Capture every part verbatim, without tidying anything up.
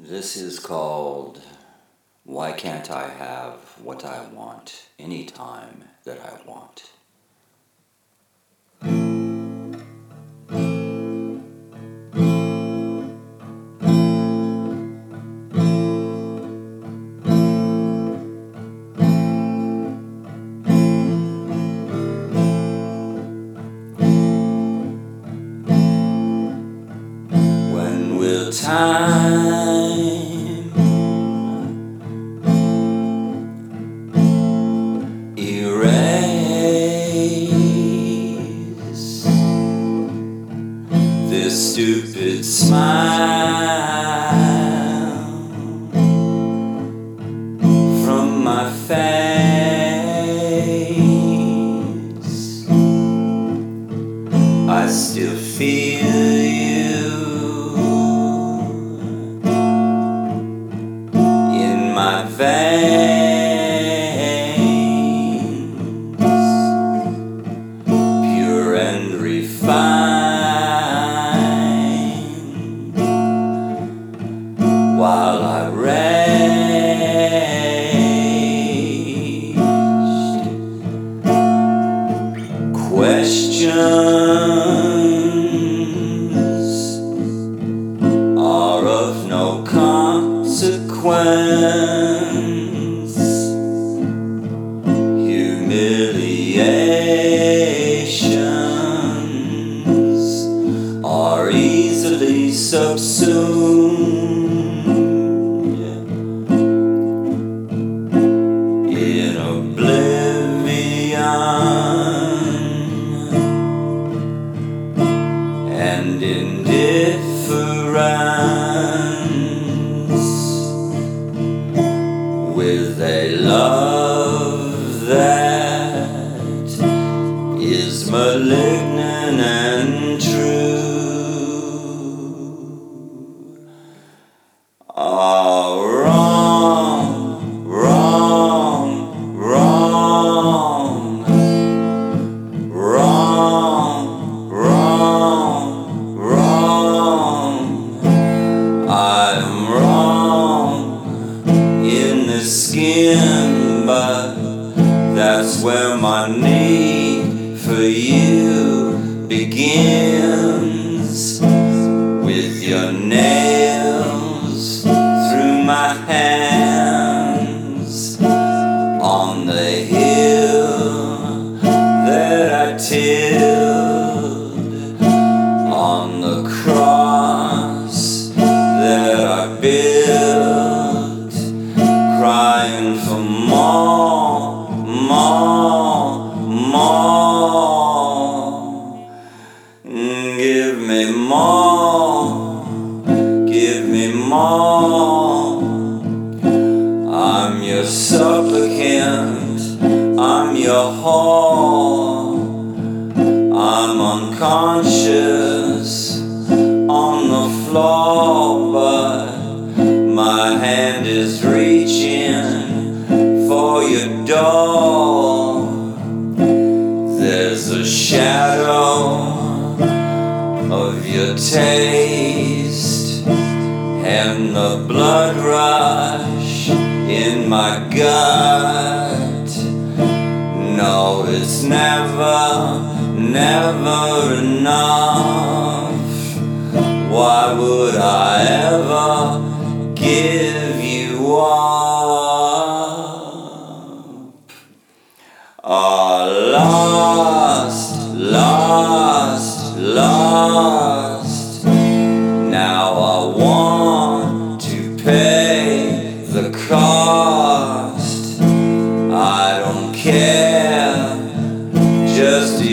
This is called Why Can't I Have What I Want Anytime That I Want? When will time erase this stupid smile from my face? I still feel you in my veins, pure and refined, while I raged. Questions are of no consequence. Humiliations are easily subsumed in oblivion and indifference, with a love that is malignant and true. Oh, wrong, wrong, wrong, wrong, wrong, wrong. I'm wrong in the skin, but that's where my need for you begins. With your nails through my hands on the hill that I tilled, on the cross that I built, crying for more, more, more. Give me more, give me more. I'm your supplicant, I'm your whore. I'm unconscious on the floor, but my hand is reaching for your door. There's a shadow of your taste and the blood rush in my gut. No, it's never, never enough. Why would I ever give you up? Oh, lost, lost, lost. Now I want to pay the cost. I don't care, just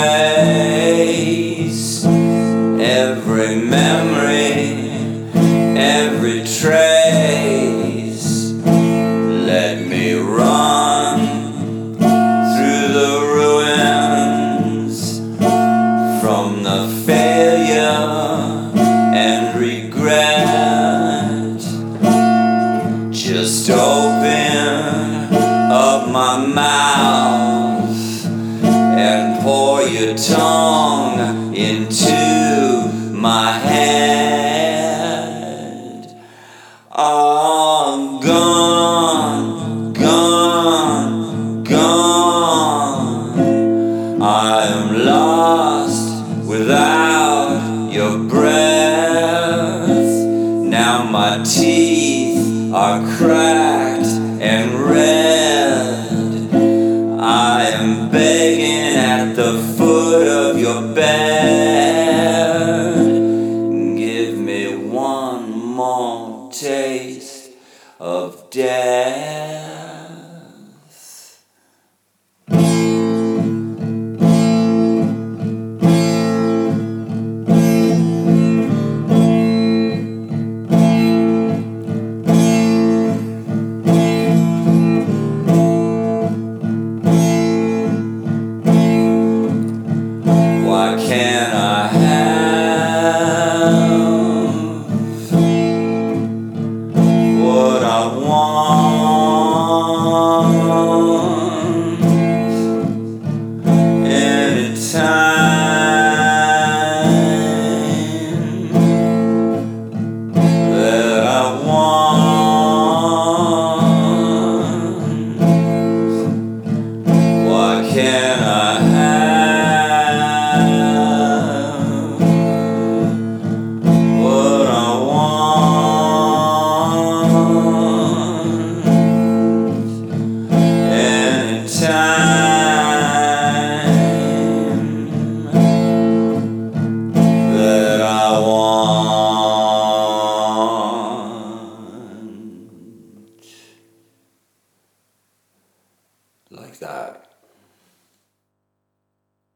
erase every memory, every trace. Let me run through the ruins from the failure and regret. Just open up my mouth and pour your tongue into my head. Now my teeth are cracked and red. I am begging at the foot of your bed. Give me one more taste of death.